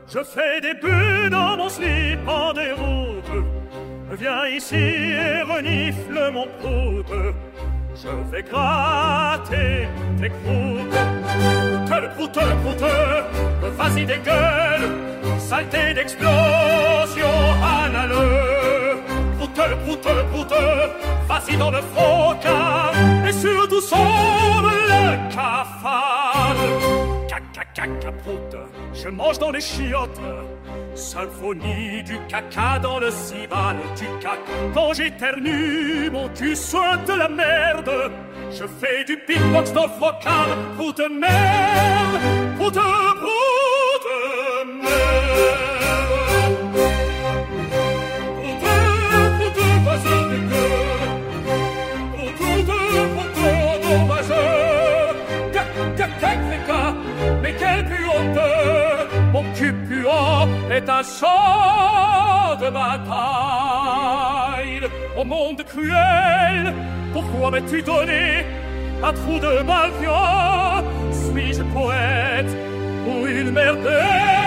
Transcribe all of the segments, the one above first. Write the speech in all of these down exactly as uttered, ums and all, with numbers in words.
Je fais des bulles dans mon slip en déroute. Viens ici et renifle mon prout. Je vais gratter tes croûtes. Prouteux, prouteux, prouteux, vas-y dégueule, saleté d'explosion anale. Prouteux, prouteux, prouteux, vas-y dans le frocard, et surtout sauve le cafard. Caca, caca, prout, je mange dans les chiottes. Symphonie du caca dans le cibale du caca. Quand j'éternue, mon cul souhaite la merde. Je fais du beatbox dans le focal. Pour de merde, pour de, pour de merde. Pour de, pour de, vas-y, dégueule. Pour de, pour de, dommageur. Caca, caca, caca, mais quelle puanteur. Mon cul puant est un champ de bataille. Ô monde cruel, pourquoi m'as-tu donné un trou de malviant? Suis-je poète ou une merde?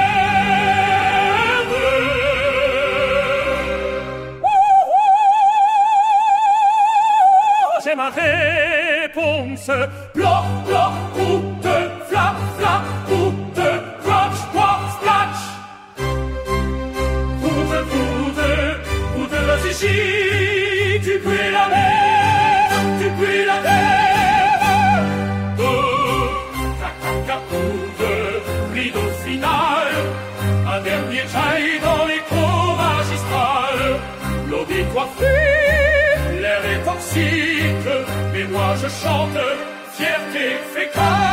J'ai ma réponse. Bloc, bloc, route, flap, flap, route, crotch, crotch, splash. Route, route, route, vas-y, tu pues la mer, tu pues la mer. Oh, caca, caca, rideau final, un dernier jaillit dans l'écho magistral. L'auditoire fuit, l'air est toxique, mais moi je chante fierté fécale.